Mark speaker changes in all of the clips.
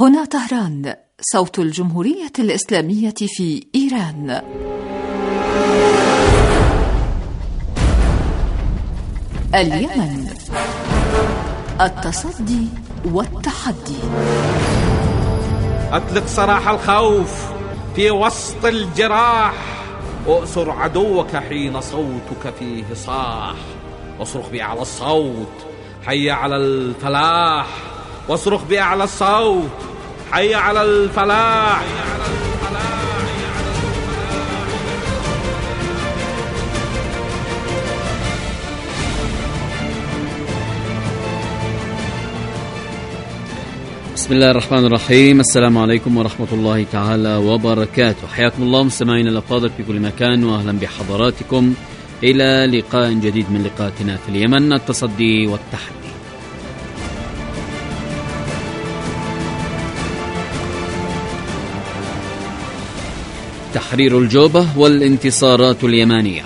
Speaker 1: هنا طهران، صوت الجمهورية الإسلامية في إيران. اليمن، التصدي والتحدي.
Speaker 2: أطلق سراح الخوف في وسط الجراح، أؤسر عدوك حين صوتك فيه صاح، واصرخ بأعلى الصوت حي على الفلاح، واصرخ بأعلى الصوت حي على الفلاح.
Speaker 3: بسم الله الرحمن الرحيم. السلام عليكم ورحمة الله تعالى وبركاته. حياكم الله مستمعينا الأفاضل في كل مكان، وأهلا بحضراتكم إلى لقاء جديد من لقاءاتنا في اليمن، التصدي والتحدي. تحرير الجوبة والانتصارات اليمانية.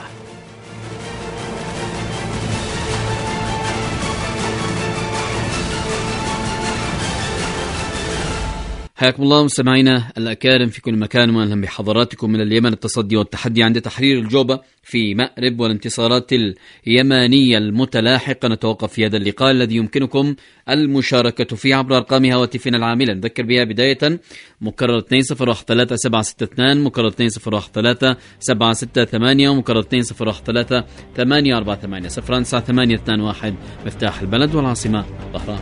Speaker 3: حياكم الله مستمعينا الأكارم في كل مكان، وأهلا بحضراتكم من اليمن، التصدي والتحدي عند تحرير الجوبة في مأرب والانتصارات اليمانية المتلاحقة. نتوقف في هذا اللقاء الذي يمكنكم المشاركة فيه عبر أرقام هواتفنا العاملة. نذكر بها بداية مكرر 201762، مكرر 201768، ومكرر 20178480 09821 مفتاح البلد والعاصمة طهران.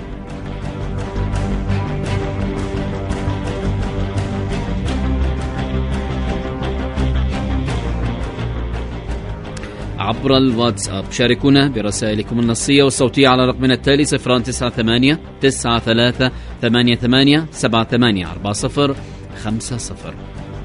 Speaker 3: عبر الواتساب شاركونا برسائلكم النصية والصوتية على رقمنا التالي 098 93 88 78 40 50.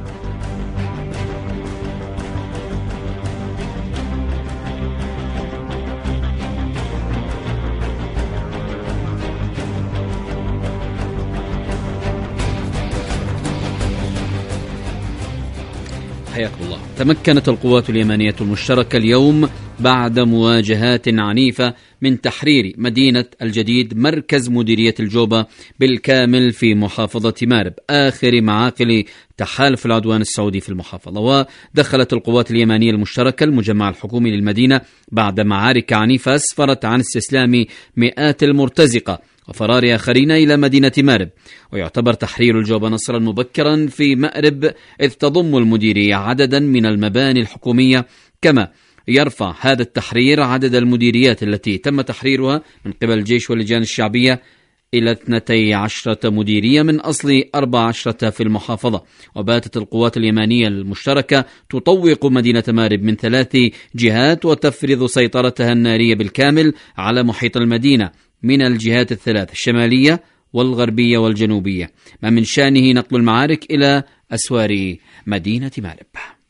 Speaker 3: حياكم الله. تمكنت القوات اليمنية المشتركة اليوم بعد مواجهات عنيفة من تحرير مدينة الجديد، مركز مديرية الجوبة بالكامل في محافظة مأرب، آخر معاقل تحالف العدوان السعودي في المحافظة. ودخلت القوات اليمنية المشتركة المجمع الحكومي للمدينة بعد معارك عنيفة أسفرت عن استسلام مئات المرتزقة وفرار آخرين إلى مدينة مأرب. ويعتبر تحرير الجوبة نصرا مبكرا في مأرب، إذ تضم المديرية عددا من المباني الحكومية، كما يرفع هذا التحرير عدد المديريات التي تم تحريرها من قبل الجيش واللجان الشعبية إلى 12 مديرية من أصل 14 في المحافظة. وباتت القوات اليمنية المشتركة تطوق مدينة مأرب من 3 جهات، وتفرض سيطرتها النارية بالكامل على محيط المدينة من الجهات الثلاث، الشمالية والغربية والجنوبية، ما من شأنه نقل المعارك إلى أسوار مدينة مأرب.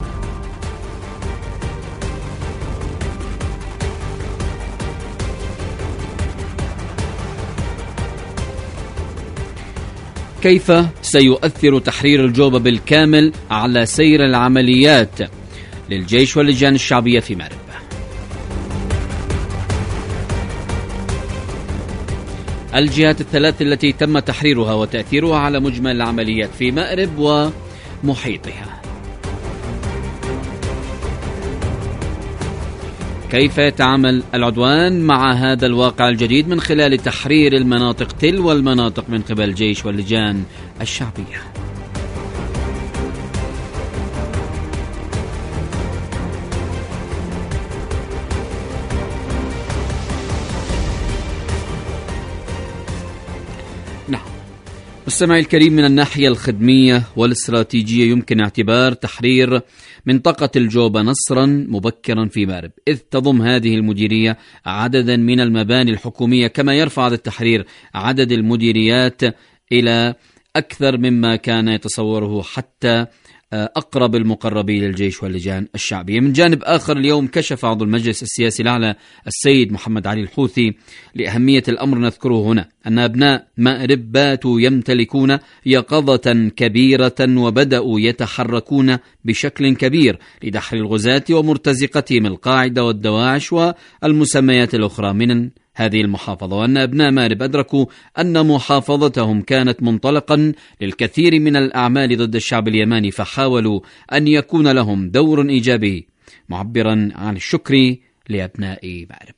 Speaker 3: كيف سيؤثر تحرير الجوبة بالكامل على سير العمليات للجيش واللجان الشعبية في مأرب؟ الجهات الثلاث التي تم تحريرها وتأثيرها على مجمل العمليات في مأرب ومحيطها. كيف يتعامل العدوان مع هذا الواقع الجديد من خلال تحرير المناطق تلو المناطق من قبل الجيش واللجان الشعبية؟ مستمعي الكريم، من الناحية الخدمية والاستراتيجية يمكن اعتبار تحرير منطقة الجوبة نصرا مبكرا في مأرب، إذ تضم هذه المديرية عددا من المباني الحكومية، كما يرفع هذا التحرير عدد المديريات إلى أكثر مما كان يتصوره حتى أقرب المقربين للجيش واللجان الشعبية. من جانب آخر، اليوم كشف عضو المجلس السياسي الأعلى السيد محمد علي الحوثي لأهمية الأمر. نذكره هنا أن أبناء مأرب باتوا يمتلكون يقظة كبيرة، وبدأوا يتحركون بشكل كبير لدحر الغزاة ومرتزقتهم القاعدة والدواعش والمسميات الأخرى من هذه المحافظة، وأن أبناء مأرب أدركوا أن محافظتهم كانت منطلقا للكثير من الأعمال ضد الشعب اليماني، فحاولوا أن يكون لهم دور إيجابي، معبرا عن الشكر لأبناء مأرب.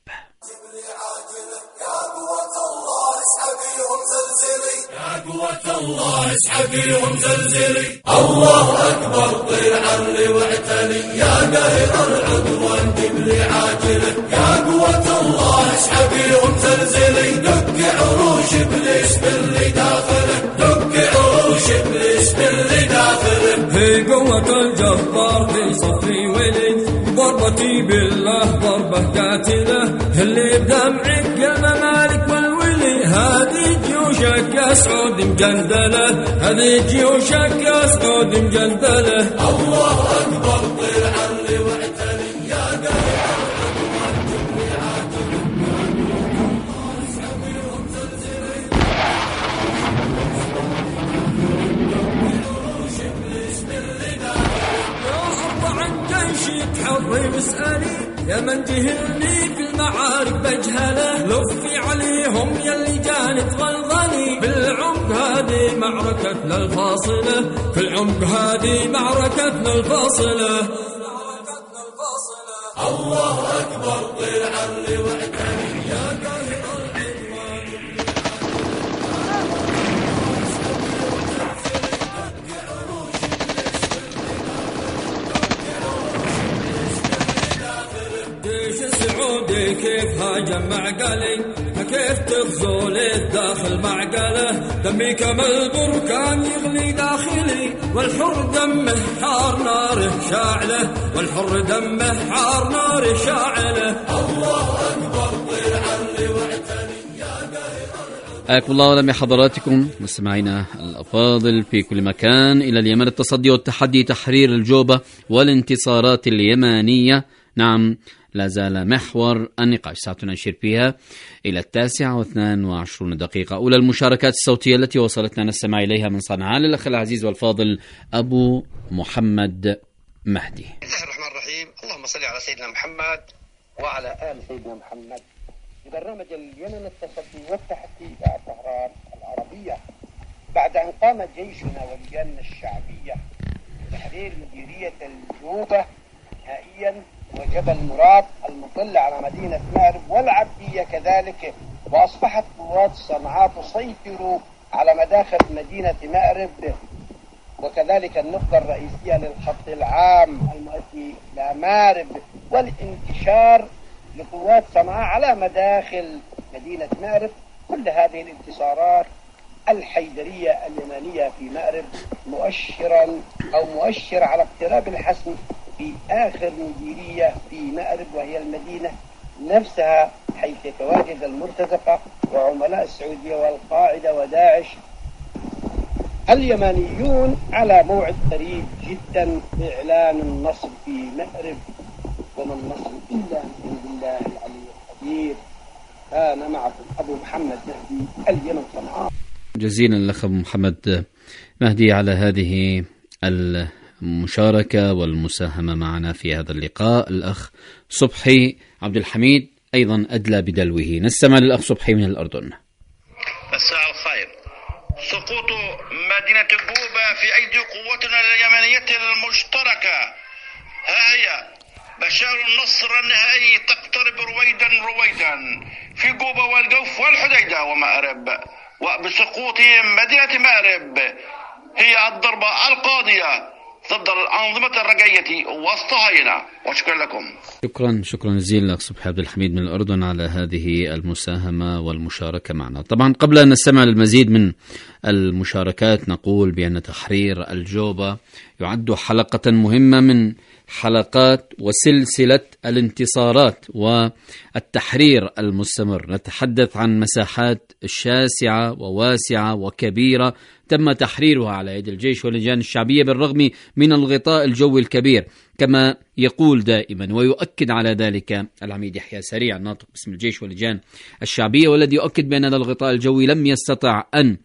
Speaker 4: قوة الله اسحبيهم زلزلي، الله أكبر طير علي واعتلي، يا قاهر العدوان قبلي عاجله، يا قوة الله اسحبيهم زلزلي، دق عروش إبليس باللي داخله، دق عروش إبليس باللي داخله.
Speaker 5: هي قوة الجبار في صفي ولي، ضربتي بالله ضربة قاتلة، اللي بدمعك يا ممالك والولي، هذه جيوشك يا سعود مجندلة، هذه جيوشك يا سعود مجندلة.
Speaker 4: الله أكبر طير علي واعتلي، يا قاهر العدوان قبلي عاجله، اسحبيهم زلزلي، عروش إبليس باللي داخله.
Speaker 5: يا أرض عن جيشي تحري واسألي، يا من جهلني في المعارك بجهله، لفي عليهم يلي جانت غلظني، في العمق هذه معركتنا الفاصلة، في العمق هذه معركتنا الفاصلة.
Speaker 4: الله أكبر طير علي واعتلي، يا قاهر العدوان
Speaker 5: جيش سعودي كيف هاجم معقلي، كيف تغزول الداخل معقله، دمي كما البركان يغلي داخلي، والحر دمه حار ناره شاعله، والحر دمه حار ناره شاعله.
Speaker 4: الله أكبر طير علي واعتلي، يا قاهر.
Speaker 3: حياكم الله ولم حضراتكم مستمعينا الأفاضل في كل مكان إلى اليمن، التصدي والتحدي، تحرير الجوبة والانتصارات اليمانية. نعم، لا زال محور النقاش، ساعتنا نشير فيها إلى 9:22. أولى المشاركات الصوتية التي وصلتنا نستمع إليها من صنعاء للأخ العزيز والفاضل أبو محمد مهدي.
Speaker 6: بسم الله الرحمن الرحيم، اللهم صل على سيدنا محمد وعلى آل سيدنا محمد. برنامج اليمن التصدي والتحدي إلى طهران العربية، بعد أن قام جيشنا واللجان الشعبية بتحرير مديرية الجوبة نهائيا وجبل مراد المطل على مدينة مأرب والعبدية كذلك، وأصبحت قوات صنعاء تسيطر على مداخل مدينة مأرب، وكذلك النقطة الرئيسية للخط العام المؤدي إلى مأرب، والانتشار لقوات صنعاء على مداخل مدينة مأرب. كل هذه الانتصارات الحيدرية اليمانية في مأرب مؤشر على اقتراب الحسم في آخر مديرية في مأرب، وهي المدينة نفسها حيث يتواجد المرتزقة وعملاء السعودية والقاعدة وداعش. اليمانيون على موعد قريب جدا بإعلان النصر في مأرب، وما النصر إلا من عند الله العلي القدير. كان معكم أبو محمد مهدي، اليمن صنعاء.
Speaker 3: جزيلا الأخ أبو محمد مهدي على هذه المشاركة والمساهمة معنا في هذا اللقاء. الأخ صبحي عبد الحميد أيضا أدلى بدلوه، نستمع للأخ صبحي من الأردن.
Speaker 6: مساء الخير. سقوط مدينة جوبة في أيدي قوتنا اليمنية المشتركة، ها هي بشار النصر النهائي تقترب رويدا في جوبة والجوف والحديدة ومأرب، وبسقوط مدينة مأرب هي الضربة القاضية ضد الأنظمة الرجعية والصهاينة. وشكرا لكم.
Speaker 3: شكرا جزيلا الأخ صبحي عبد الحميد من الأردن على هذه المساهمة والمشاركة معنا. طبعا قبل أن نستمع للمزيد من المشاركات نقول بأن تحرير الجوبة يعد حلقة مهمة من حلقات وسلسلة الانتصارات والتحرير المستمر. نتحدث عن مساحات شاسعة وواسعة وكبيرة تم تحريرها على يد الجيش واللجان الشعبية بالرغم من الغطاء الجوي الكبير، كما يقول دائما ويؤكد على ذلك العميد يحيى سريع الناطق باسم الجيش واللجان الشعبية، والذي يؤكد بأن هذا الغطاء الجوي لم يستطع أن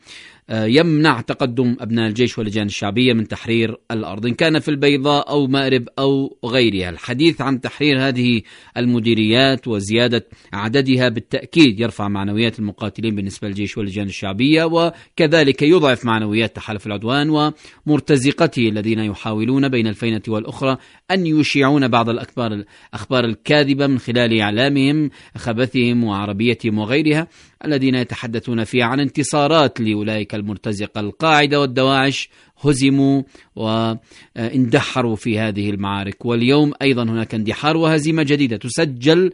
Speaker 3: يمنع تقدم أبناء الجيش واللجان الشعبية من تحرير الأرض، إن كان في البيضاء أو مأرب أو غيرها. الحديث عن تحرير هذه المديريات وزيادة عددها بالتأكيد يرفع معنويات المقاتلين بالنسبة للجيش واللجان الشعبية، وكذلك يضعف معنويات تحالف العدوان ومرتزقته الذين يحاولون بين الفينة والأخرى أن يشيعون بعض الأخبار الكاذبة من خلال إعلامهم خبثهم وعربيتهم وغيرها، الذين يتحدثون فيها عن انتصارات لأولئك المرتزقة. القاعدة والدواعش هزموا واندحروا في هذه المعارك، واليوم أيضا هناك اندحار وهزيمة جديدة تسجل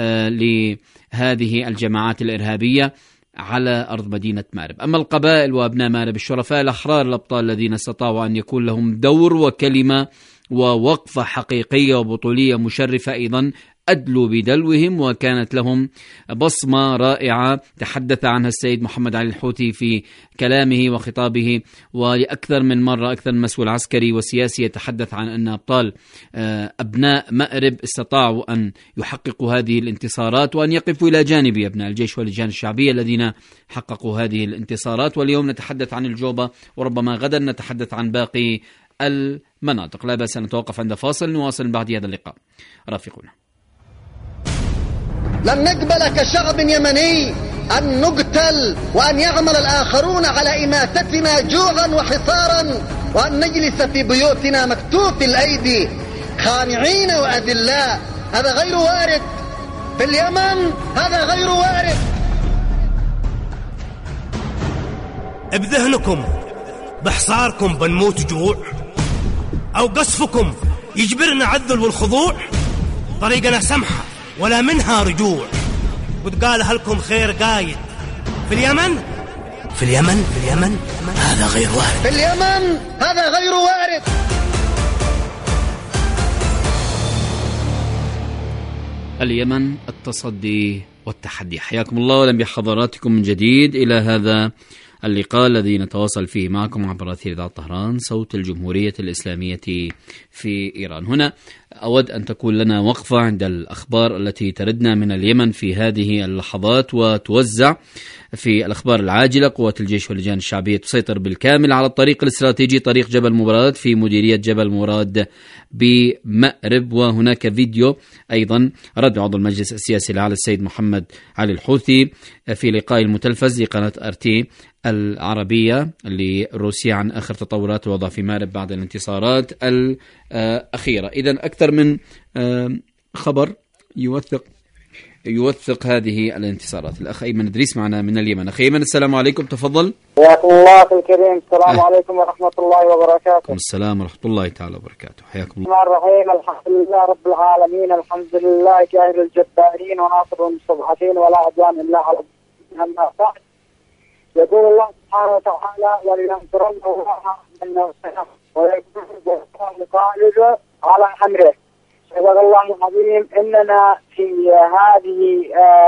Speaker 3: لهذه الجماعات الإرهابية على أرض مدينة مأرب. أما القبائل وأبناء مأرب الشرفاء الأحرار الأبطال الذين استطاعوا أن يكون لهم دور وكلمة ووقفة حقيقية وبطولية مشرفة، أيضا أدلوا بدلوهم وكانت لهم بصمة رائعة تحدث عنها السيد محمد علي الحوثي في كلامه وخطابه، ولأكثر من مرة أكثر من مسؤول عسكري وسياسي يتحدث عن أن أبطال أبناء مأرب استطاعوا أن يحققوا هذه الانتصارات وأن يقفوا إلى جانب أبناء الجيش واللجان الشعبية الذين حققوا هذه الانتصارات. واليوم نتحدث عن الجوبة، وربما غدا نتحدث عن باقي المناطق. لا بأس أن نتوقف عند فاصل، نواصل بعد هذا اللقاء. رافقونا.
Speaker 7: لن نقبل كشعب يمني أن نقتل وأن يعمل الآخرون على إماتتنا جوعا وحصارا، وأن نجلس في بيوتنا مكتوف الأيدي خانعين وأذلاء. هذا غير وارد في اليمن، هذا غير وارد.
Speaker 8: بذهنكم بحصاركم بنموت جوع، أو قصفكم يجبرنا على الذل والخضوع؟ طريقنا سمحة ولا منها رجوع، وتقالها لكم خير قايد في اليمن. في اليمن هذا غير وارد.
Speaker 7: في اليمن هذا غير وارد.
Speaker 3: اليمن، التصدي والتحدي. حياكم الله وأهلا بحضراتكم من جديد إلى هذا اللقاء الذي نتواصل فيه معكم عبر أثير إذاعة طهران صوت الجمهورية الإسلامية في إيران. هنا أود أن تكون لنا وقفة عند الأخبار التي تردنا من اليمن في هذه اللحظات وتوزع في الأخبار العاجلة. قوات الجيش واللجان الشعبية تسيطر بالكامل على الطريق الاستراتيجي طريق جبل مراد في مديرية جبل مراد بمأرب. وهناك فيديو أيضا رد عضو المجلس السياسي الأعلى السيد محمد علي الحوثي في لقاء المتلفز لقناة RT العربية لروسيا عن آخر تطورات الوضع في مأرب بعد الانتصارات الأخيرة. إذن أكثر من خبر يوثق هذه الانتصارات. الأخ أيمن إدريس معنا من اليمن. أخي أيمن، السلام عليكم، تفضل.
Speaker 9: حياكم الله أخي الكريم. السلام عليكم ورحمة الله وبركاته.
Speaker 3: السلام ورحمة الله تعالى وبركاته. حياكم
Speaker 9: الله. الرحيم. الحمد لله رب العالمين، الحمد لله جاهل الجبارين وناصر المستضعفين، ولا عدوان إلا على أما بعد، يقول الله سبحانه وتعالى: ولينصرن الله من نصره ويكون غالب على أمره. صدق الله العظيم. إننا في هذه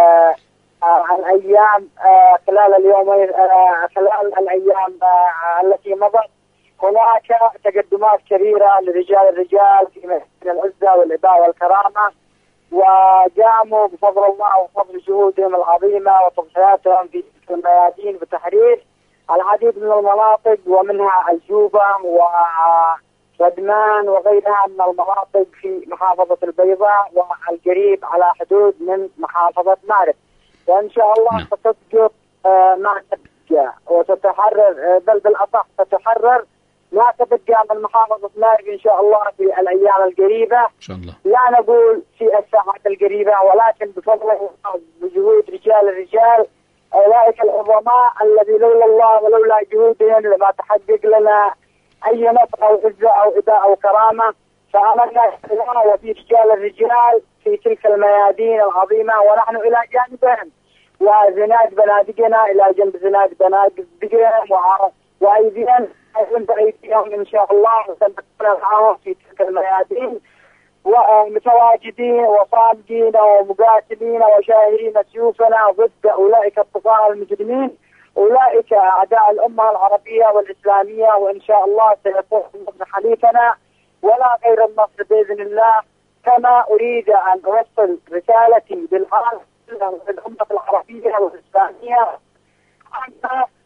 Speaker 9: الأيام خلال اليومين خلال الأيام التي مضت هناك تقدمات كبيرة لرجال الرجال في ميدان العزة والإباء والكرامة، وقاموا بفضل الله وفضل جهودهم العظيمة وتضحياتهم في الميادين بتحرير العديد من المناطق، ومنها الجوبة ودمان وغيرها من المناطق في محافظة البيضاء والقريب على حدود من محافظة مأرب. وإن شاء الله ستسقط ما تبقى وتتحرر، بل بالأصح تتحرر ما تبقى من محافظة مأرب إن شاء الله في الأيام القريبة إن شاء الله. لا نقول في الساعات القريبة، ولكن بفضل الله بجهود رجال الرجال أولئك العظماء الذي لولا الله ولولا جهودهم لما تحقق لنا أي نصر أو عزة أو إباء أو كرامة. فأمرنا الله وفي رجال الرجال في تلك الميادين العظيمة، ونحن إلى جانبهم، وزناد بنادقنا إلى جنب زناد بنادقهم، وأيديهم بأيديهم إن شاء الله، وسنكون معهم في تلك الميادين ومتواجدين وصامدين ومقاتلين وشاهرين سيوفنا ضد أولئك الطغاة المجرمين، أولئك أعداء الأمة العربية والإسلامية. وإن شاء الله سيكون النصر حليفنا ولا غير النصر بإذن الله. كما أريد أن أوصل رسالتي للعالم للأمة العربية والإسلامية أن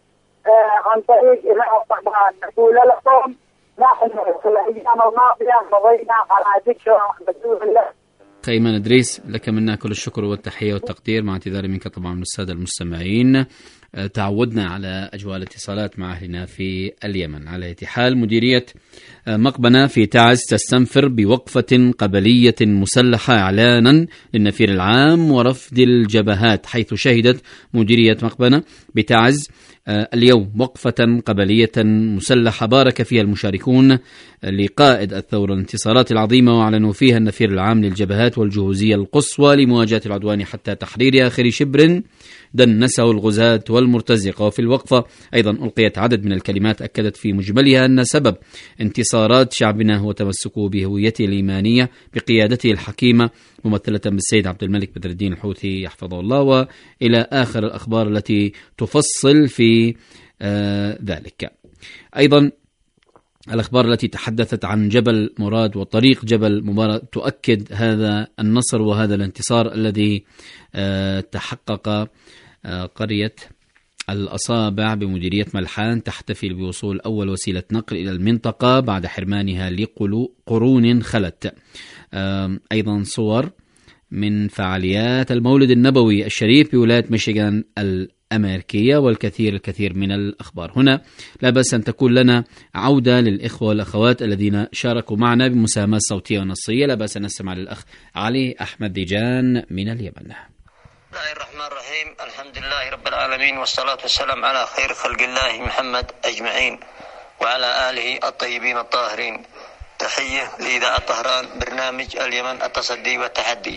Speaker 9: عن طريق إذاعة طهران. نقول لكم نحن في الأيام الماضية مضينا على ذكرى رسول الله.
Speaker 3: أيمن إدريس، لك منا كل الشكر والتحية والتقدير، مع اعتذاري منك طبعا من السادة المستمعين. تعودنا على أجواء الاتصالات مع أهلنا في اليمن. على أي حال، مديرية مقبنة في تعز تستنفر بوقفة قبلية مسلحة إعلانا للنفير العام ورفض الجبهات، حيث شهدت مديرية مقبنة بتعز اليوم وقفة قبلية مسلحة بارك فيها المشاركون لقائد الثورة الانتصارات العظيمة، واعلنوا فيها النفير العام للجبهات والجهوزية القصوى لمواجهة العدوان حتى تحرير آخر شبر دنسه الغزاة والمرتزقة. وفي الوقفة أيضا ألقيت عدد من الكلمات أكدت في مجملها أن سبب انتصارات شعبنا هو تمسكه بهويته الإيمانية بقيادته الحكيمة، ممثلة بالسيد عبد الملك بدر الدين الحوثي يحفظه الله، وإلى آخر الأخبار التي تفصل في ذلك. أيضا الأخبار التي تحدثت عن جبل مراد وطريق جبل مبارك تؤكد هذا النصر وهذا الانتصار الذي تحقق. قرية الأصابع بمديرية ملحان تحتفل بوصول أول وسيلة نقل إلى المنطقة بعد حرمانها لقرون خلت. أيضا صور من فعاليات المولد النبوي الشريف بولاية ميشيغان الأمريكية، والكثير من الأخبار. هنا لا بأس أن تكون لنا عودة للإخوة والأخوات الذين شاركوا معنا بمساهمات صوتية ونصية. لا بأس أن نستمع للأخ علي أحمد ديجان من اليمن.
Speaker 10: بسم الله الرحمن الرحيم. الحمد لله رب العالمين، والصلاة والسلام على خير خلق الله محمد أجمعين وعلى آله الطيبين الطاهرين. تحية لإذاعة طهران، برنامج اليمن التصدي والتحدي.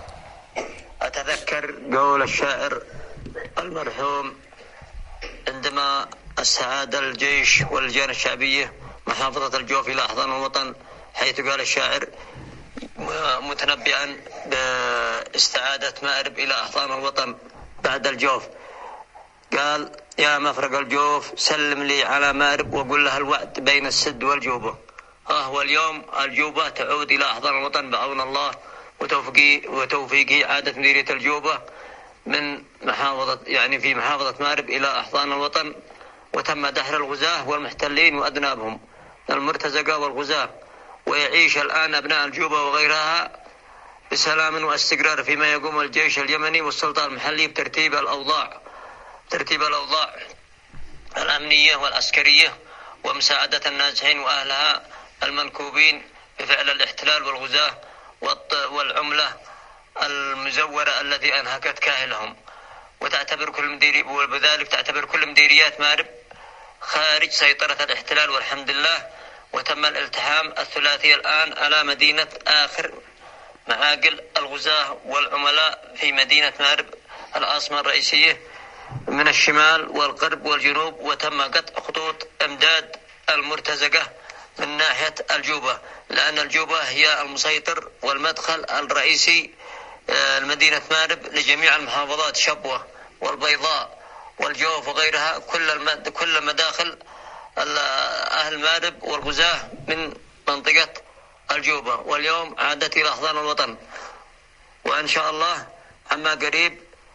Speaker 10: أتذكر قول الشاعر المرحوم عندما استعاد الجيش واللجان الشعبية محافظة الجوف إلى أحضان الوطن، حيث قال الشاعر متنبئا باستعادة مأرب إلى أحضان الوطن بعد الجوف، قال: يا مفرق الجوف سلم لي على مأرب وقل لها الوعد بين السد والجوبة. هو اليوم الجوبة تعود إلى أحضان الوطن بعون الله وتوفيقه. عادت مديرية الجوبة من محافظة في محافظة مأرب إلى أحضان الوطن، وتم دحر الغزاة والمحتلين وأذنابهم المرتزقة والغزاة، ويعيش الآن أبناء الجوبة وغيرها بسلام واستقرار، فيما يقوم الجيش اليمني والسلطة المحلية بترتيب الأوضاع الأمنية والعسكرية، ومساعدة النازحين وأهلها المنكوبين بفعل الاحتلال والغزاة والعملة المزورة التي أنهكت كاهلهم. وبذلك تعتبر كل مديريات مأرب خارج سيطرة الاحتلال، والحمد لله. وتم الالتحام الثلاثي الآن على مدينة آخر معاقل الغزاة والعملاء في مدينة مأرب العاصمة الرئيسية من الشمال والغرب والجنوب، وتم قطع خطوط امداد المرتزقة من ناحية الجوبة، لأن الجوبة هي المسيطر والمدخل الرئيسي لمدينة مأرب لجميع المحافظات، شبوة والبيضاء والجوف وغيرها، كل مداخل أهل مأرب والغزاة من منطقة الجوبة. واليوم عادت إلى أحضان الوطن، وإن شاء الله عما قريب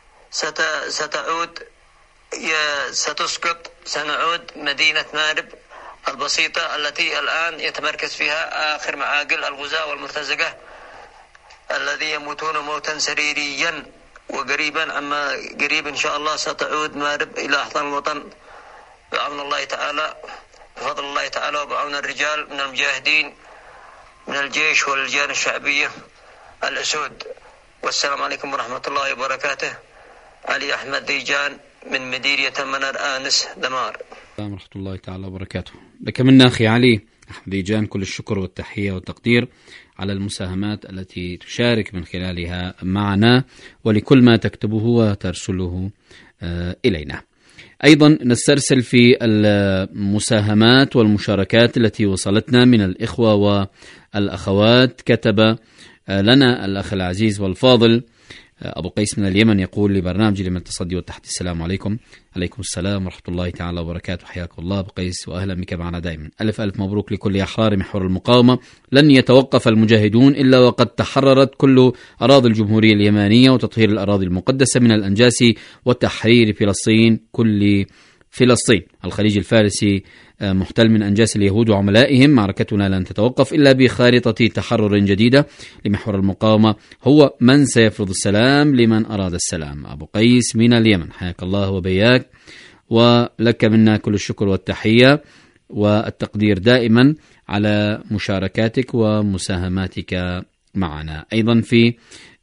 Speaker 10: سنعود مدينة مأرب البسيطة التي الآن يتمركز فيها آخر معاقل الغزاة والمرتزقة الذي يموتون موتا سريريا. وقريبا عما قريب إن شاء الله ستعود مأرب إلى أحضان الوطن بعون الله تعالى، بفضل الله تعالى، وبعون الرجال من المجاهدين من الجيش واللجان الشعبية الأسود. والسلام عليكم ورحمة الله وبركاته. علي أحمد ديجان من مديرية المنار آنس دمار.
Speaker 3: السلام ورحمة الله تعالى وبركاته. لك منا أخي علي أحمد ديجان كل الشكر والتحية والتقدير على المساهمات التي تشارك من خلالها معنا، ولكل ما تكتبه وترسله إلينا. أيضا نسترسل في المساهمات والمشاركات التي وصلتنا من الإخوة والأخوات. كتب لنا الأخ العزيز والفاضل أبو قيس من اليمن، يقول لبرنامج اليمن التصدي والتحدي: السلام عليكم. عليكم السلام ورحمة الله تعالى وبركاته. حياك الله أبو قيس، وأهلا بك معنا دائما. ألف مبروك لكل أحرار محور المقاومة. لن يتوقف المجاهدون إلا وقد تحررت كل أراضي الجمهورية اليمنية وتطهير الأراضي المقدسة من الأنجاس وتحرير فلسطين كل فلسطين. الخليج الفارسي محتل من أنجاس اليهود وعملائهم. معركتنا لن تتوقف إلا بخارطة تحرر جديدة لمحور المقاومة. هو من سيفرض السلام لمن أراد السلام. أبو قيس من اليمن، حياك الله وبياك، ولك منا كل الشكر والتحية والتقدير دائما على مشاركاتك ومساهماتك معنا. أيضا في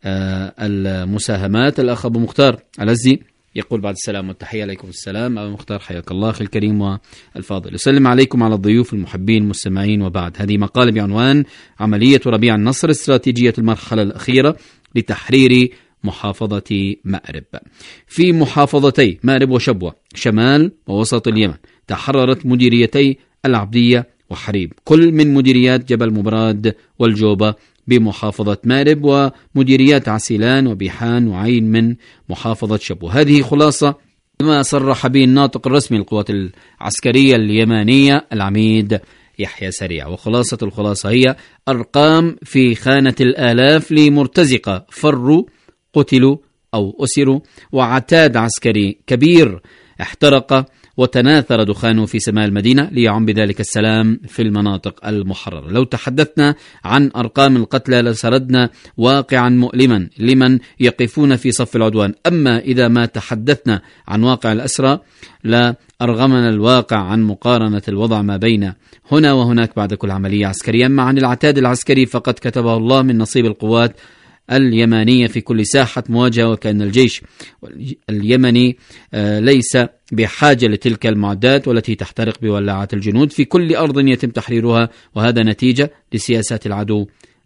Speaker 3: المساهمات الأخ أبو مختار العزي يقول بعد السلام والتحية. عليكم السلام أبو مختار، حياك الله أخي الكريم والفاضل. يسلم عليكم على الضيوف المحبين المستمعين. وبعد هذه مقالة بعنوان عملية ربيع النصر، استراتيجية المرحلة الأخيرة لتحرير محافظة مأرب. في محافظتي مأرب وشبوة شمال ووسط اليمن تحررت مديريتي العبدية وحريب، كل من مديريات جبل مبراد والجوبة بمحافظة مأرب، ومديريات عسيلان وبيحان وعين من محافظة شبوة. هذه خلاصة ما صرح به الناطق الرسمي للقوات العسكرية اليمانية العميد يحيى سريع. وخلاصة الخلاصة هي أرقام في خانة الآلاف لمرتزقة فروا، قتلوا أو أسروا، وعتاد عسكري كبير احترق وتناثر دخانه في سماء المدينة ليعم بذلك السلام في المناطق المحررة. لو تحدثنا عن أرقام القتلى لسردنا واقعا مؤلما لمن يقفون في صف العدوان. أما إذا ما تحدثنا عن واقع الأسرى لأرغمنا الواقع عن مقارنة الوضع ما بين هنا وهناك بعد كل عملية عسكرية. أما عن العتاد العسكري فقد كتبه الله من نصيب القوات اليمانية في كل ساحة مواجهة، وكأن الجيش اليمني ليس بحاجة لتلك المعدات والتي تحترق بولاعات الجنود في كل أرض يتم تحريرها، وهذا نتيجة لسياسات العدو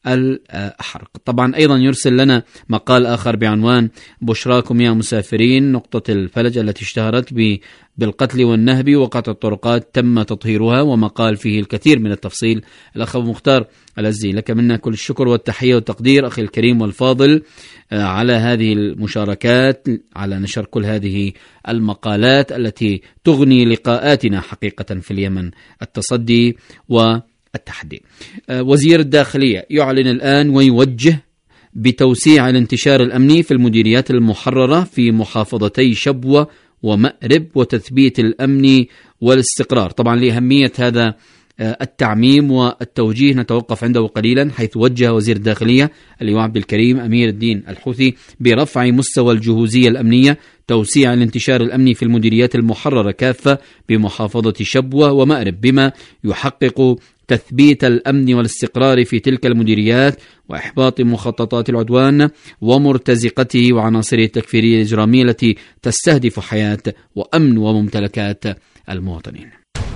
Speaker 3: الحرق. طبعا أيضا يرسل لنا مقال آخر بعنوان بشراكم يا مسافرين، نقطة الفلج التي اشتهرت بالقتل والنهب وقطع الطرقات تم تطهيرها، ومقال فيه الكثير من التفصيل. الأخ أبو مختار العزي، لك منا كل الشكر والتحية والتقدير أخي الكريم والفاضل على هذه المشاركات، على نشر كل هذه المقالات التي تغني لقاءاتنا حقيقة في اليمن. التصدي والتحدي. وزير الداخلية يعلن الآن ويوجه بتوسيع الانتشار الأمني في المديريات المحررة في محافظتي شبوة ومأرب وتثبيت الأمن والاستقرار. طبعا لأهمية هذا التعميم والتوجيه نتوقف عنده قليلا، حيث وجه وزير الداخلية اللواء عبد الكريم أمير الدين الحوثي برفع مستوى الجهوزية الأمنية، توسيع الانتشار الأمني في المديريات المحررة كافة بمحافظة شبوة ومأرب، بما يحقق تثبيت الأمن والاستقرار في تلك المديريات وإحباط مخططات العدوان ومرتزقته وعناصره التكفيرية الإجرامية التي تستهدف حياة وأمن وممتلكات المواطنين.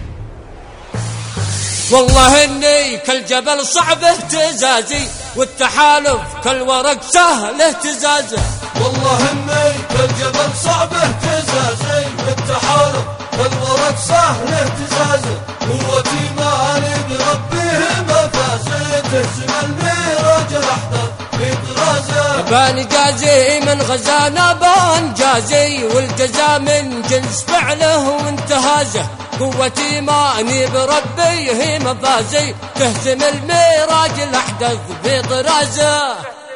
Speaker 5: والله اني كالجبل صعب اهتزازي والتحالف كالورق سهل اهتزازه. والله اني كالجبل صعب اهتزازي والتحالف كالورق سهل اهتزازه. قوتي مالي بربيه مفازي تهزم الميراج الاحمر في طرازه. بان جازي من غزانا بان جازي والجزا من جنس فعله وانتهازه. قوتي ماني بربي هي مفازي تهزم الميراج الأحدث في طرازه.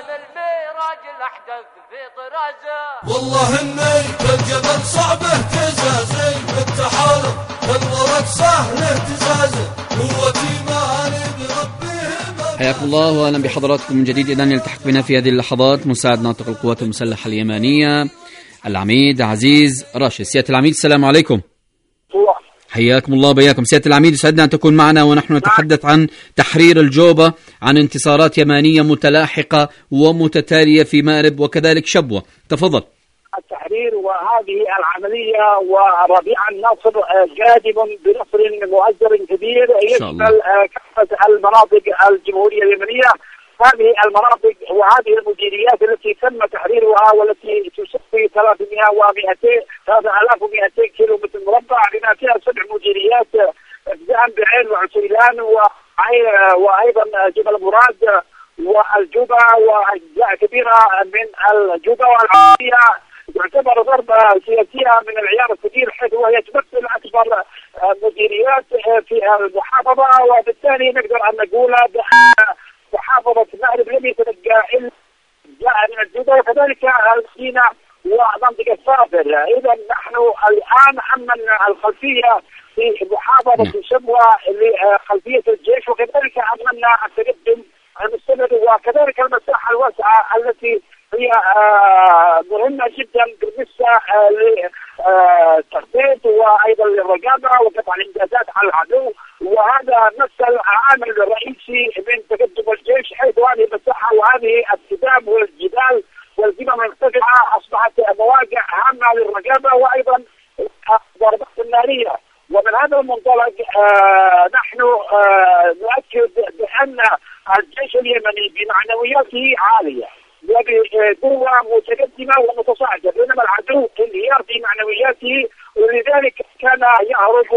Speaker 5: والله اني كالجبل صعب اهتزازي والتحالف كالورق سهل اهتزازه. قوتي ماني بربي.
Speaker 3: حياكم الله واهلا بحضراتكم من جديد. إذن يلتحق بنا في هذه اللحظات مساعد ناطق القوات المسلحة اليمانية العميد عزيز راشد. سيادة العميد السلام عليكم. حياكم الله بياكم سيادة العميد، يسعدنا أن تكون معنا ونحن نتحدث عن تحرير الجوبة، عن انتصارات يمانية متلاحقة ومتتالية في مأرب وكذلك شبوة. تفضل.
Speaker 9: التحرير وهذه العملية وربيع النصر جاذب بنصر مؤزر كبير يشمل كافة المناطق الجمهورية اليمنية. هذه المناطق وهذه المديريات التي تم تحريرها والتي تساوي 3200 كيلو متر مربع، بما فيها 7 مديريات بعين وعسيلان وايضا جبل مراد والجوبة واجزاء كبيره من الجوبة والعربية. تعتبر ضربة سياسية من العيار الكبير، حيث وهي تمثل اكبر مديريات في المحافظة، وبالتالي نقدر ان نقول محافظة مأرب لم يتلقى إلا جاء من الجوبة، وكذلك المدينة ومنطقة صابر. إذا نحن الآن أمن الخلفية في محافظة شبوة لخلفية الجيش، وكذلك أمنا التقدم المستمر، وكذلك المساحة الواسعة التي هي مهمة جدا بالنسبة للتخطيط وأيضا للرقابة وقطع الإمدادات على العدو. وهذا مثل العامل الرئيسي من تقدم الجيش، حيث هذه المساحة وهذه السدام والجبال والقمم المرتفعة أصبحت مواقع هامة للرقابة وأيضا الضربات النارية. ومن هذا المنطلق نحن نؤكد بأن الجيش اليمني بمعنوياته عالية وبقوة متقدمة ومتصاعدة، بينما العدو انهيار في معنوياته، ولذلك كان يهرب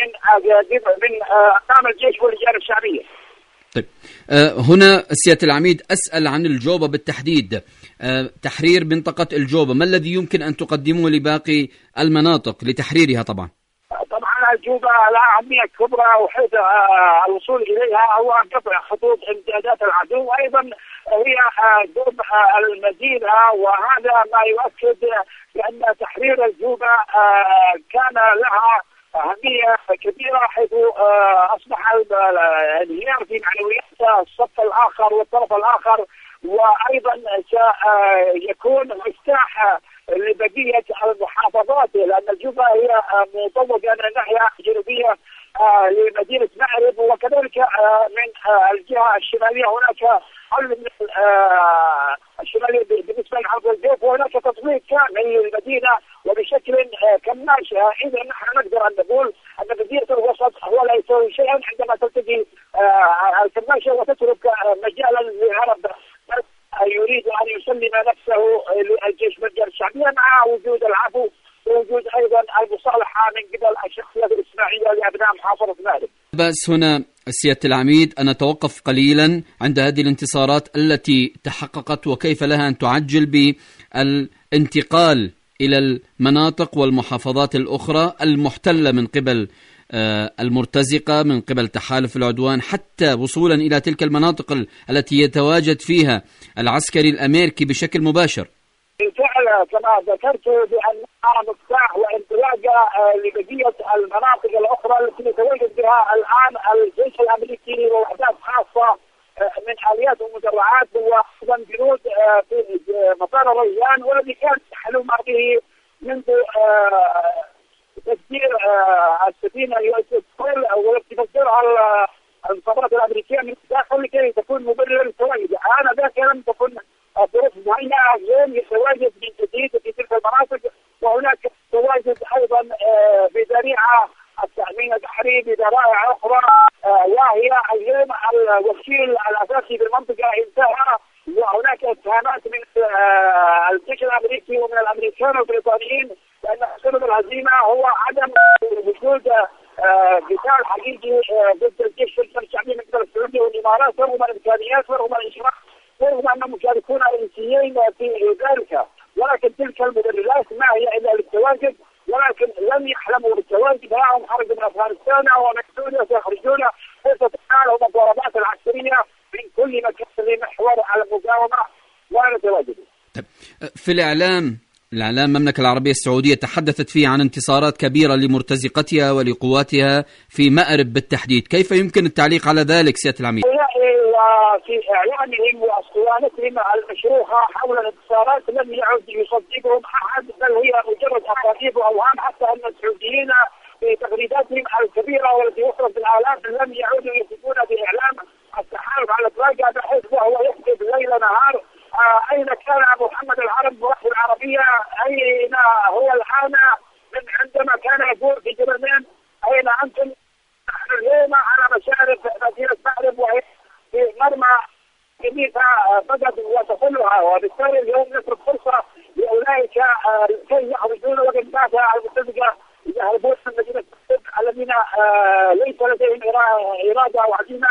Speaker 9: من أقام الجيش واللجان الشعبية.
Speaker 3: طيب هنا سيادة العميد أسأل عن الجوبة بالتحديد، تحرير منطقة الجوبة، ما الذي يمكن أن تقدمه لباقي المناطق لتحريرها؟ طبعا
Speaker 9: الجوبة لها أهمية كبرى، وحيث الوصول إليها هو قطع خطوط امتدادات العدو، وأيضا هي درب المدينة، وهذا ما يؤكد بأن تحرير الجوبة كان لها أهمية كبيرة، حيث أصبح الانهيار في معنويات الصف الآخر والطرف الآخر، وأيضا سيكون مفتاح لبقية المحافظات، لأن الجوبة هي مطوقة من الناحية الجنوبية لمدينة مأرب، وكذلك من الجهة الشمالية هناك حل من الشمالية بالنسبة لحرب الجيف، وهناك تطوير كامل للمدينة وبشكل كماش. إذا نحن نقدر أن نقول أن مدينة الوسط هو لا يسوي شيئا عندما تلتقي الكماشة وتترك مجالا للعرب يريد أن يسلم نفسه للجيش واللجان الشعبية، مع وجود العفو ووجود أيضا المصالحة من قبل الشخصية الإسماعيلية لأبناء محافظة مأرب.
Speaker 3: بس هنا سيادة العميد أنا أتوقف قليلا عند هذه الانتصارات التي تحققت، وكيف لها أن تعجل بالانتقال إلى المناطق والمحافظات الأخرى المحتلة من قبل المرتزقة، من قبل تحالف العدوان، حتى وصولا إلى تلك المناطق التي يتواجد فيها العسكري الأمريكي بشكل مباشر.
Speaker 9: بالفعل كما ذكرت بأنها مفتاح وانطلاقة لبقية المناطق الأخرى التي يتواجد بها الآن الجيش الأمريكي ووحدات خاصة من آليات ومدرعات وأيضا جنود في مطار الريان، والذي كان يحلم به منذ تفجير السفينة يوسفول والتي تفجرها المخابرات الأمريكية من الداخل لكي تكون مبررة للتواجد. ذاك لم تكن ظروف مهيئة اليوم يتواجد من جديد في تلك المناطق، وهناك تواجد أيضا بذريعة التأمين البحري بذرائع أخرى، وهي اليوم الوكيل الأساسي بالمنطقة انتهى، وهناك اتهامات من الجيش الأمريكي ومن الأمريكان والبريطانيين لأن سبب الهزيمة هو عدم وجود قتال حقيقي ضد الجيش الشعبي من قبل السعودية والإمارات، رغم الإمكانيات ورغم الإشراف ورغم أنهم يشاركون رئيسيين في ذلك، ولكن تلك المبررات ما هي إلا للتواجد، ولكن لم يحلموا بالتواجد. معهم خرجوا من أفغانستان ومن سوريا سيخرجون، وستنالهم الضربات العسكرية من كل مكان لمحور على المقاومة ولا تواجد.
Speaker 3: في الإعلام المملكة العربية السعودية تحدثت فيه عن انتصارات كبيرة لمرتزقتها ولقواتها في مأرب بالتحديد، كيف يمكن التعليق على ذلك سيادة العميد؟
Speaker 9: في إعلامهم وأسطوانتهم المشروخة حول الانتصارات لم يعد يصدقهم أحد، بل هي مجرد أكاذيب وأوهام، حتى أن السعوديين في تغريداتهم الكبيرة والتي وصلت بالآلاف لم يعودوا يثبتون بإعلام التحالف على الإطلاق، بحيث وهو يكتب ليل نهار أين كان محمد العرب برحل العربية، أين هو الآن من عندما كان يقول في جبرنين أين أنتم؟ نحن اليوم على مشارف مدينة مأرب وهي في مرمى كنيسة بدأت وتصلها، وبالتالي اليوم نترك فرصة لأولئك كي يخرجون وقد مات المرتزقة يهربون من مدينة مأرب الذين ليس لديهم إرادة وعزيمة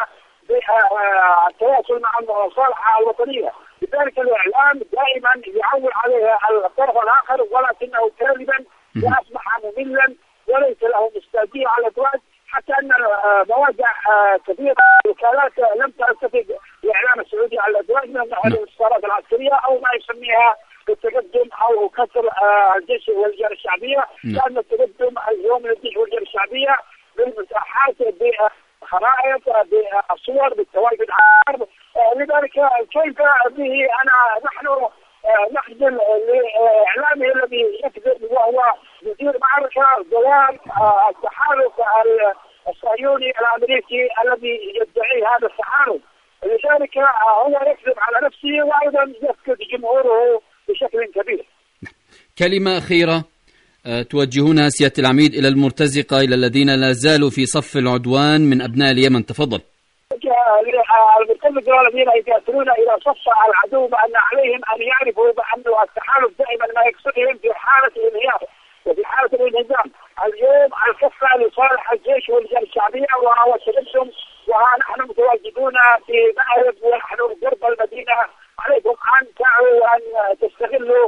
Speaker 9: بالتواصل مع المصالحة الوطنية. لذلك الإعلام دائما يعول عليه الطرف الآخر، ولكنه كاذبا وأصبح مملا وليس له مستعدية على الأزواج، حتى أن مواقع كثيرة وكالات لم تتفق الإعلام السعودي على الأزواج من ناحية الانتصارات العسكرية أو ما يسميها بالتقدم او كسر الجيش والجيش الشعبيه، لان التقدم اليوم للجيش والجيش الشعبيه بالمساحات بخرائط بالصور بالتواجد على الارض. لذلك كيف به نحن نخجل لاعلامه الذي يكذب وهو يدير معركه ضوال التحالف الصهيوني الامريكي الذي يدعي هذا التحالف. لذلك هو يكذب على نفسه وايضا يفقد جمهوره بشكل كبير.
Speaker 3: كلمه اخيره توجهونها سيادة العميد إلى المرتزقة، إلى الذين لا زالوا في صف العدوان من أبناء اليمن، تفضل.
Speaker 9: المرتزقة الذين يقاتلون إلى صف العدو بأن عليهم أن يعرفوا بأن التحالف دائما ما يقصدهم في حالة الانهيار وفي حالة الانهزام. اليوم الكفة لصالح الجيش والجيش الشعبية والتقدم، وها نحن متواجدون في مأرب ونحن قرب المدينة. عليكم أن تعوا وأن تستغلوا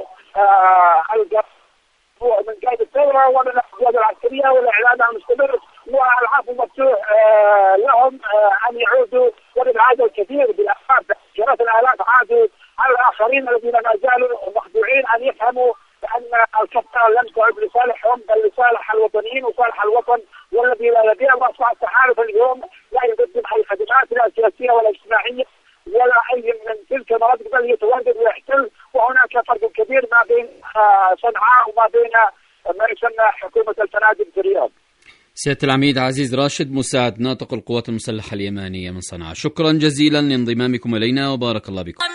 Speaker 9: من قائد الثورة ومن القيادة العسكرية والإعلام المستمر والعفو مفتوح لهم أن يعودوا. وبالعادة الكثير بالآلاف عشرات الآلاف عادوا على الآخرين الذين ما زالوا مخدوعين أن يفهموا بأن الكفة لم تعد لصالحهم بل لصالح الوطنيين وصالح الوطن والذي لا يبيع. وأصبح التحالف اليوم لا يقدم أي خدمات لا سياسية ولا اجتماعية ولا أي من تلك المناطق بل يتواجد ويحتل. وهناك فرق كبير ما بين صنعاء وما بين ما يسمى حكومة الفنادق في الرياض.
Speaker 3: سيادة العميد عزيز راشد مساعد ناطق القوات المسلحة اليمانية من صنعاء، شكرا جزيلا لانضمامكم إلينا وبارك الله بكم.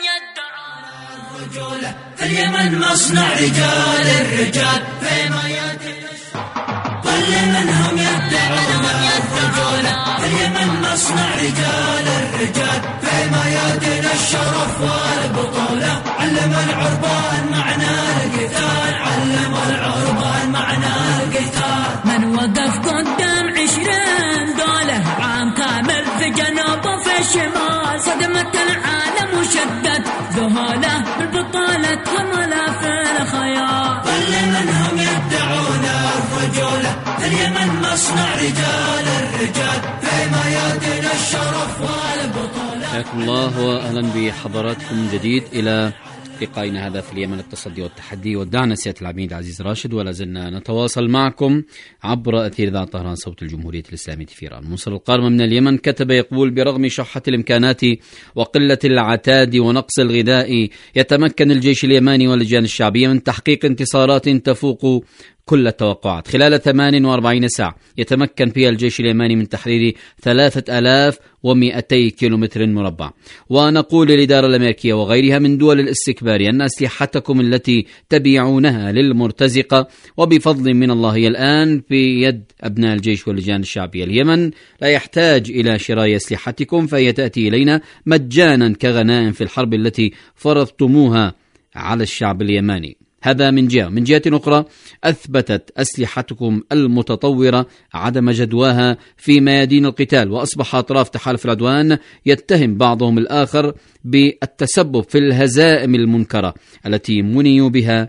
Speaker 4: في اليمن مصنع رجال الرجال فيما كل منهم يدعون الرجولة. في اليمن مصنع رجال الرجال فيما يدين الشرف والبطولة. علم العربان معنى القتال، علم العربان معنى القتال.
Speaker 11: من وقف قدام 20 دولة عام كامل في جنوب وفي الشمال، صدمت العالم وشدت ذهوله بالبطالة هملا في الخيال.
Speaker 4: كل منهم يدعون الرجولة. في اليمن مصنع رجال الرجال فيما يدين الشرف والبطولة.
Speaker 3: حياكم الله واهلا بحضراتكم جديد الى لقائنا هذا في اليمن التصدي والتحدي. ودعنا سيادة العميد عزيز راشد ولا زلنا نتواصل معكم عبر أثير إذاعة طهران صوت الجمهورية الإسلامية في إيران. منصر القارمة من اليمن كتب يقول: برغم شحة الإمكانات وقلة العتاد ونقص الغذاء يتمكن الجيش اليماني واللجان الشعبية من تحقيق انتصارات تفوق كل التوقعات. خلال 48 ساعة يتمكن فيها الجيش اليماني من تحرير 3200 كيلومتر مربع. ونقول للإدارة الأمريكية وغيرها من دول الاستكبار أن أسلحتكم التي تبيعونها للمرتزقة وبفضل من الله هي الآن في يد أبناء الجيش واللجان الشعبية. اليمن لا يحتاج إلى شراء أسلحتكم، فهي تأتي إلينا مجانا كغنائم في الحرب التي فرضتموها على الشعب اليماني. هذا من جهة. من جهة أخرى أثبتت أسلحتكم المتطورة عدم جدواها في ميادين القتال، وأصبح أطراف تحالف العدوان يتهم بعضهم الآخر بالتسبب في الهزائم المنكرة التي منيوا بها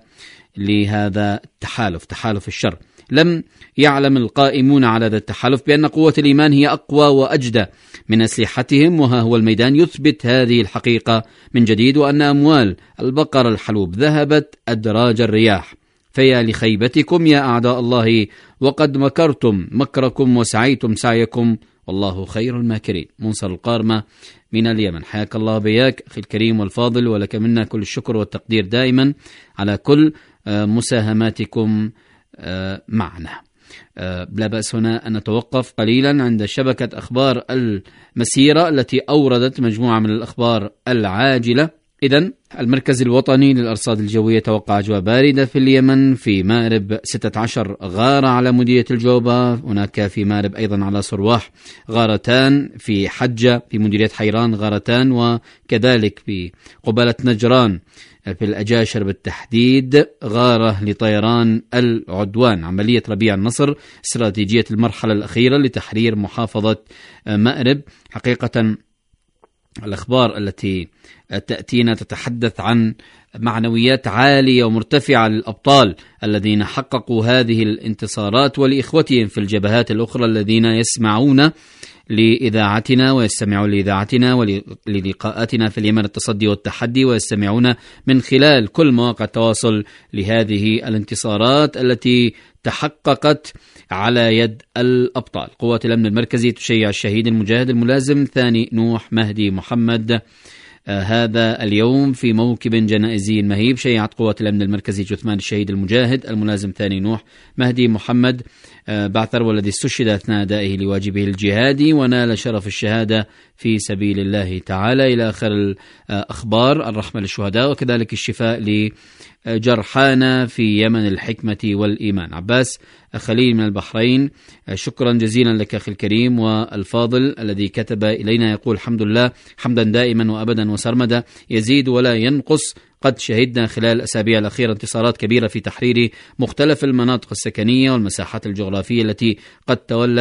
Speaker 3: لهذا التحالف، تحالف الشر. لم يعلم القائمون على هذا التحالف بأن قوة الإيمان هي أقوى وأجدى من أسلحتهم، وها هو الميدان يثبت هذه الحقيقة من جديد، وأن أموال البقر الحلوب ذهبت أدراج الرياح. فيا لخيبتكم يا أعداء الله، وقد مكرتم مكركم وسعيتم سعيكم والله خير الماكرين. منصر القارمة من اليمن، حياك الله بياك أخي الكريم والفاضل، ولك منا كل الشكر والتقدير دائما على كل مساهماتكم معنا. لا بأس هنا أن نتوقف قليلا عند شبكة أخبار المسيرة التي أوردت مجموعة من الأخبار العاجلة. إذن المركز الوطني للأرصاد الجوية توقع أجواء باردة في اليمن، في مأرب 16 غارة على مديرية الجوبة، هناك في مأرب أيضا على صرواح غارتان، في حجة في مديرية حيران غارتان، وكذلك في قبالة نجران في الأجاشر بالتحديد غارة لطيران العدوان. عملية ربيع النصر استراتيجية المرحلة الأخيرة لتحرير محافظة مأرب. حقيقة الأخبار التي تأتينا تتحدث عن معنويات عالية ومرتفعة للأبطال الذين حققوا هذه الانتصارات، ولإخوتهم في الجبهات الأخرى الذين يسمعون لإذاعتنا ويستمعون لإذاعتنا وللقاءاتنا في اليمن التصدي والتحدي، ويستمعون من خلال كل مواقع التواصل لهذه الانتصارات التي تحققت على يد الأبطال. قوات الأمن المركزي تشيع الشهيد المجاهد الملازم ثاني نوح مهدي محمد هذا اليوم في موكب جنائزي مهيب. شيعت قوات الأمن المركزي جثمان الشهيد المجاهد الملازم ثاني نوح مهدي محمد بعثر، والذي استشهد أثناء أدائه لواجبه الجهادي ونال شرف الشهادة في سبيل الله تعالى، إلى آخر الأخبار. الرحمة للشهداء وكذلك الشفاء لجرحانا في يمن الحكمة والإيمان. عباس خليل من البحرين، شكرا جزيلا لك أخي الكريم والفاضل الذي كتب إلينا، يقول: الحمد لله حمدا دائما وأبدا وسرمدا يزيد ولا ينقص. قد شهدنا خلال الأسابيع الأخيرة انتصارات كبيرة في تحرير مختلف المناطق السكنية والمساحات الجغرافية التي قد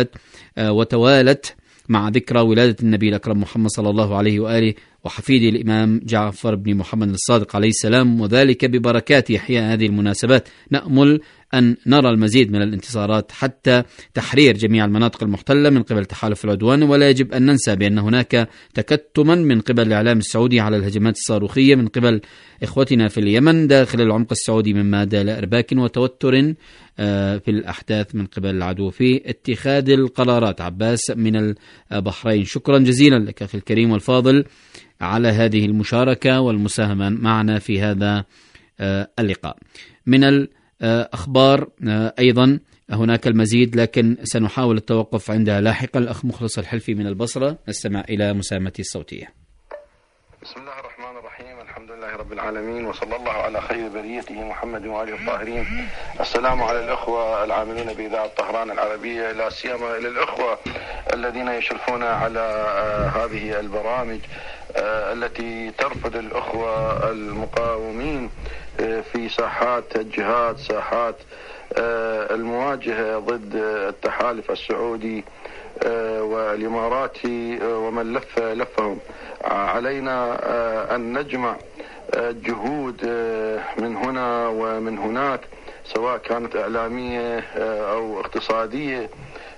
Speaker 3: وتوالت مع ذكرى ولادة النبي الأكرم محمد صلى الله عليه وآله وحفيده الإمام جعفر بن محمد الصادق عليه السلام، وذلك ببركات إحياء هذه المناسبات. نأمل أن نرى المزيد من الانتصارات حتى تحرير جميع المناطق المحتلة من قبل تحالف العدوان، ولا يجب أن ننسى بأن هناك تكتما من قبل الإعلام السعودي على الهجمات الصاروخية من قبل إخوتنا في اليمن داخل العمق السعودي، مما أدى إلى إرباك وتوتر في الأحداث من قبل العدو في اتخاذ القرارات. عباس من البحرين، شكرا جزيلا لك أخي الكريم والفاضل على هذه المشاركة والمساهمة معنا في هذا اللقاء. من الأخبار أيضا هناك المزيد، لكن سنحاول التوقف عندها لاحقا. الأخ مخلص الحلفي من البصرة، نستمع إلى مساهمته الصوتية.
Speaker 12: بسم الله الرحمن الرحيم، الحمد لله رب العالمين، وصلى الله على خير بريته محمد وآله الطاهرين. السلام على الأخوة العاملون بإذاعة طهران العربية، لا سيما إلى الأخوة الذين يشرفون على هذه البرامج التي ترفض الأخوة المقاومين في ساحات الجهاد، ساحات المواجهة ضد التحالف السعودي والإماراتي ومن لفهم. علينا أن نجمع جهود من هنا ومن هناك، سواء كانت إعلامية أو اقتصادية،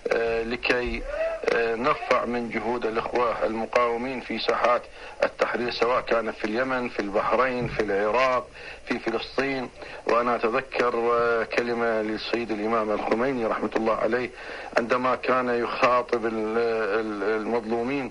Speaker 12: لكي نرفع من جهود الإخوة المقاومين في ساحات التحرير، سواء كان في اليمن، في البحرين، في العراق، في فلسطين. وأنا أتذكر كلمة للسيد الإمام الخميني رحمة الله عليه عندما كان يخاطب المظلومين،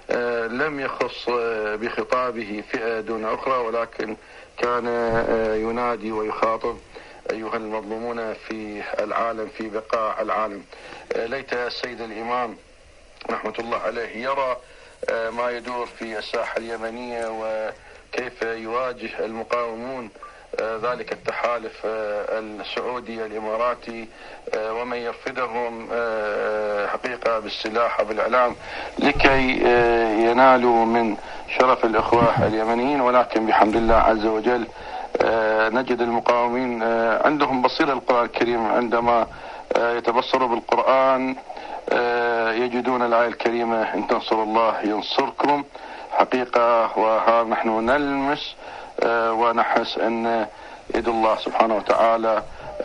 Speaker 12: لم يخص بخطابه فئة دون أخرى، ولكن كان ينادي ويخاطب أيها المظلومون في العالم، في بقاع العالم. ليت السيد الإمام رحمة الله عليه يرى ما يدور في الساحة اليمنية وكيف يواجه المقاومون ذلك التحالف السعودي الإماراتي ومن يرفضهم حقيقة بالسلاح وبالإعلام، لكي ينالوا من شرف الإخوة اليمنيين. ولكن بحمد الله عز وجل نجد المقاومين عندهم بصيرة القرآن الكريم، عندما يتبصروا بالقرآن يجدون الآية الكريمة: إن تنصروا الله ينصركم. حقيقة وها نحن نلمس ونحس أن يد الله سبحانه وتعالى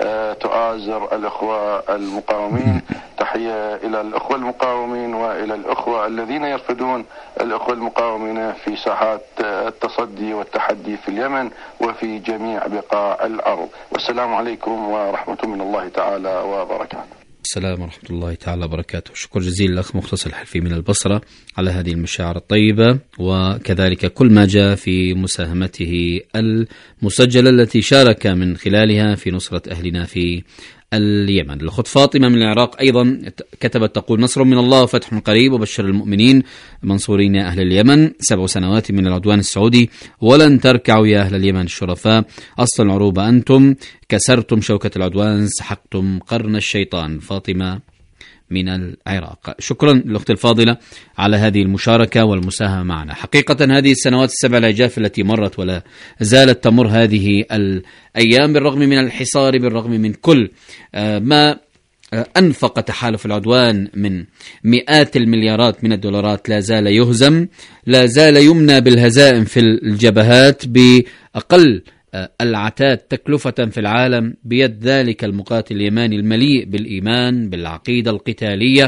Speaker 12: تؤازر الأخوة المقاومين. تحية إلى الأخوة المقاومين وإلى الأخوة الذين يرفضون الأخوة المقاومين في ساحات التصدي والتحدي في اليمن وفي جميع بقاع الأرض. والسلام عليكم ورحمة من الله تعالى وبركاته.
Speaker 3: السلام ورحمة الله تعالى وبركاته. شكر جزيل الأخ مخلص الحلفي من البصرة على هذه المشاعر الطيبة، وكذلك كل ما جاء في مساهمته المسجلة التي شارك من خلالها في نصرة أهلنا في اليمن. الأخت فاطمة من العراق أيضا كتبت تقول: نصر من الله وفتح قريب وبشر المؤمنين منصورين يا أهل اليمن. 7 سنوات من العدوان السعودي ولن تركعوا يا أهل اليمن الشرفاء، أصل العروبة أنتم، كسرتم شوكة العدوان، سحقتم قرن الشيطان. فاطمة من العراق. شكرا للأخت الفاضلة على هذه المشاركة والمساهمة معنا. حقيقة هذه السنوات ال7 العجاف التي مرت ولا زالت تمر هذه الأيام بالرغم من الحصار، بالرغم من كل ما أنفق تحالف العدوان من مئات المليارات من الدولارات، لا زال يهزم، لا زال يمنى بالهزائم في الجبهات بأقل العتاد تكلفة في العالم بيد ذلك المقاتل اليماني المليء بالإيمان بالعقيدة القتالية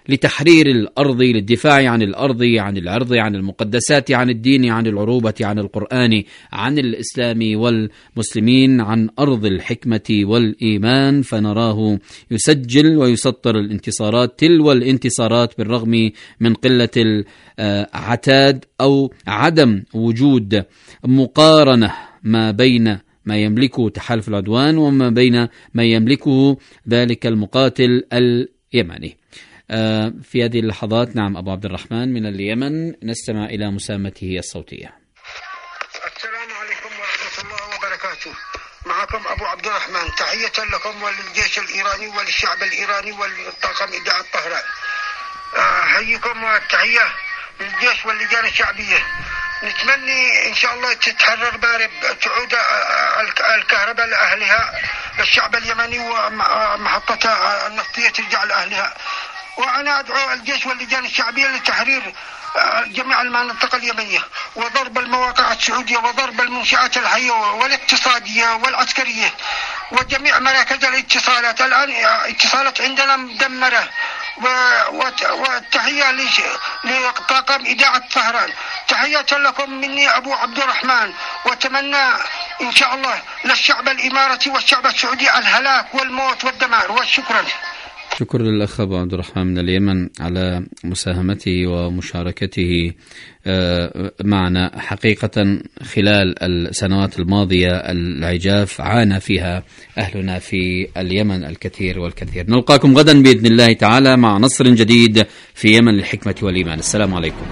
Speaker 3: لتحرير الأرض، للدفاع عن الأرض، عن العرض، عن المقدسات، عن الدين، عن العروبة، عن القرآن، عن الإسلام والمسلمين، عن أرض الحكمة والإيمان، فنراه يسجل ويسطر الانتصارات تلو الانتصارات بالرغم من قلة العتاد أو عدم وجود مقارنة ما بين ما يملكه تحالف العدوان وما بين ما يملكه ذلك المقاتل اليمني. في هذه اللحظات نعم أبو عبد الرحمن من اليمن نستمع إلى مساهمته الصوتية.
Speaker 6: السلام عليكم ورحمة الله وبركاته. معكم أبو عبد الرحمن، تحية لكم وللجيش الإيراني وللشعب الإيراني والطاقم إذاعة طهران. أحييكم والتحية للجيش واللجان الشعبية. نتمنى إن شاء الله تتحرر بارب، تعود الكهرباء لأهلها، للشعب اليمني ومحطتها النفطية ترجع لأهلها. وأنا أدعو الجيش واللجان الشعبية لتحرير جميع المناطق اليمنية وضرب المواقع السعودية وضرب المنشآت الحية والاقتصادية والعسكرية وجميع مراكز الاتصالات. الآن اتصالات عندنا مدمرة. والتحية لطاقم إذاعة طهران. تحية لكم مني أبو عبد الرحمن، وأتمنى إن شاء الله للشعب الإماراتي والشعب السعودي الهلاك والموت والدمار. وشكرا.
Speaker 3: شكرا للأخ أبو عبد الرحمن من اليمن على مساهمته ومشاركته معنا. حقيقة خلال السنوات الماضية العجاف عانى فيها أهلنا في اليمن الكثير والكثير. نلقاكم غدا بإذن الله تعالى مع نصر جديد في يمن الحكمة والإيمان. السلام عليكم.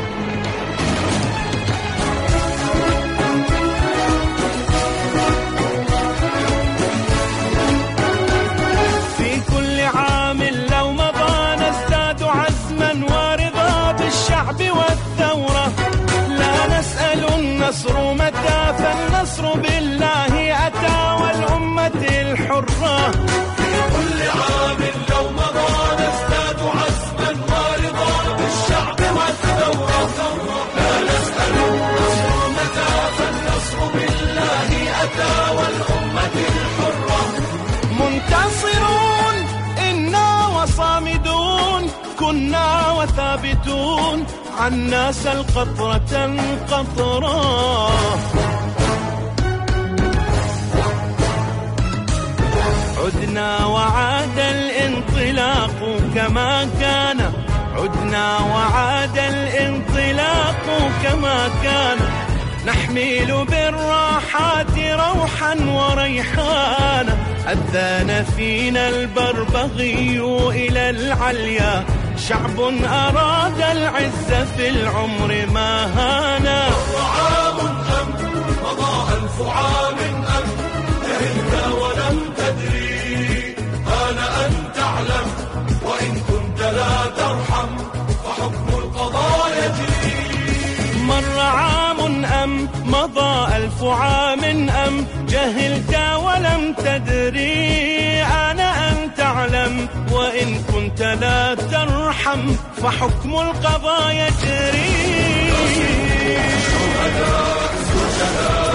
Speaker 13: النصر متى؟ فالنصر بالله أتى والأمة الحرة. في كل عام لو مضى نزداد عزما ورضا بالشعب والثورة. لا نسأل النصر متى؟ فالنصر بالله أتى والأمة الحرة. منتصرون إنا وصامدون، كنا وثابتون، عنا سل قطرة قطرة. عدنا وعاد الانطلاق كما كان، عدنا وعاد الانطلاق كما كان. نحمل بالراحات روحا وريحانا، أذان فينا البربغي إلى العليا. شعب أراد العز في العمر ما هانا. عام أم مضى 1000 عام أم جهلت ولم تدري. آن أن تعلم وإن كنت لا ترحم فحكم القضاء يجري. مر عام أم مضى 1000 عام أم جهلت ولم تدري. أنا أن تعلم وإن كنت لا ترحم فحكم القضاء يجري.